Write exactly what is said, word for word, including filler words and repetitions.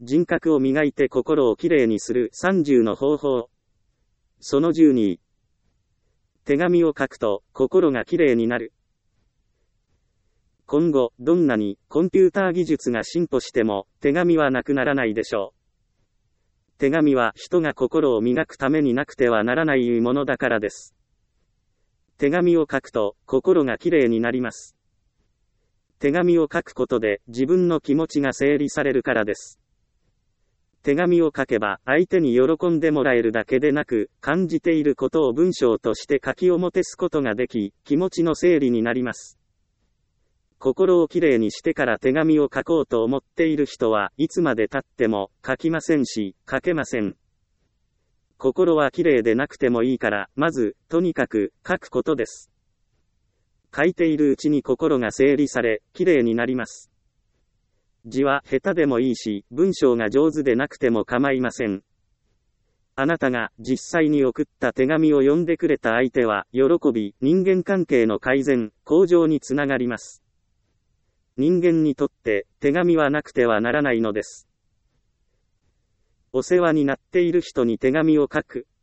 人格を磨いて心をきれいにするさんじゅうの方法。そのじゅうに。手紙を書くと心がきれいになる。今後、どんなにコンピューター技術が進歩しても手紙はなくならないでしょう。手紙は人が心を磨くためになくてはならないものだからです。手紙を書くと心がきれいになります。手紙を書くことで自分の気持ちが整理されるからです。手紙を書けば相手に喜んでもらえるだけでなく、感じていることを文章として書き表すことができ、気持ちの整理になります。心をきれいにしてから手紙を書こうと思っている人はいつまで経っても書きませんし、書けません。心はきれいでなくてもいいから、まず、とにかく書くことです。書いているうちに心が整理され、きれいになります。字は下手でもいいし、文章が上手でなくても構いません。あなたが実際に送った手紙を読んでくれた相手は、喜び、人間関係の改善、向上につながります。人間にとって手紙はなくてはならないのです。お世話になっている人に手紙を書く。